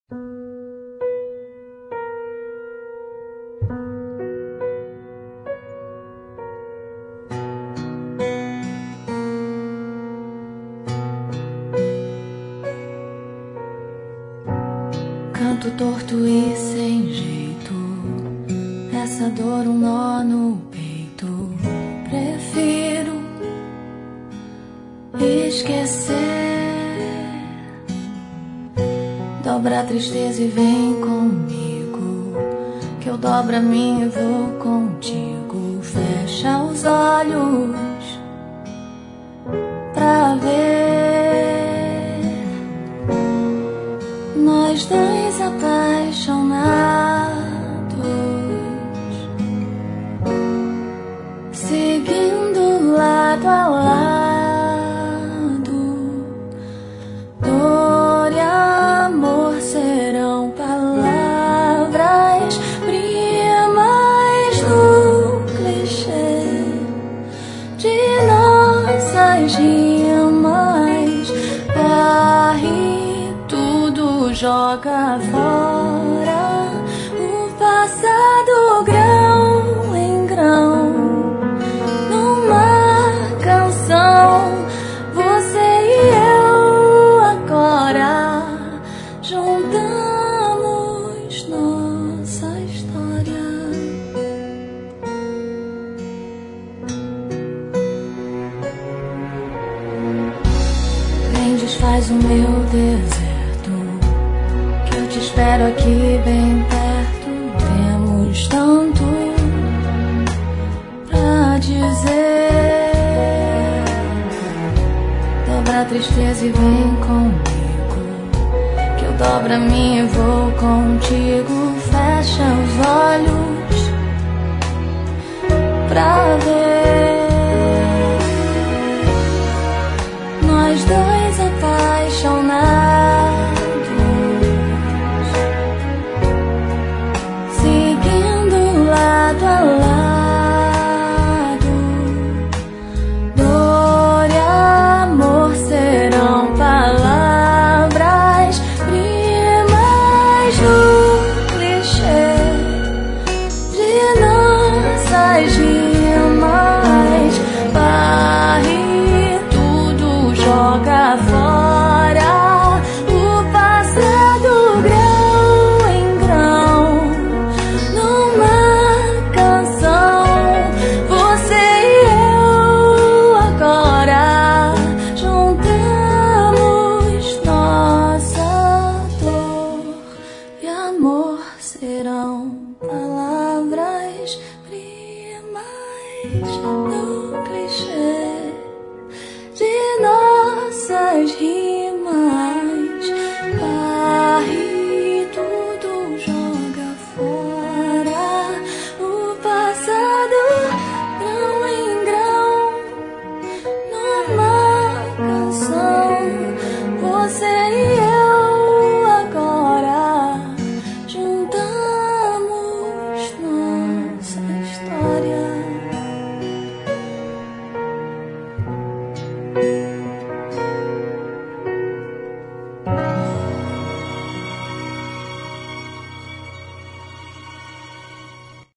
Canto torto e sem jeito, essa dor um nó no peito. Prefiro esquecer. Dobra a tristeza e vem comigo, que eu dobro a minha e vou contigo. Fecha os olhos pra ver nós dois apaixonados, seguindo lado a lado. Dor e amor serão palavras primas do clichê de nossas rimas. Varre tudo, joga fora o passado grão em grão. Numa canção, você e eu agora juntamos nossa história. Vem, desfaz o meu deserto, que eu te espero aqui bem perto. Temos tanto pra dizer. Dobra a tristeza e vem comigo, que eu dobro a minha e vou contigo. Fecha os olhos pra ver nós dois apaixonados, seguindo lado a lado. Dor e amor serão palavras primas do clichê de nossas rimas. Varre tudo, joga fora o passado grão em grão. Numa canção, você e eu agora juntamos nossa dor e amor serão palavras primas do clichê de nossas rimas.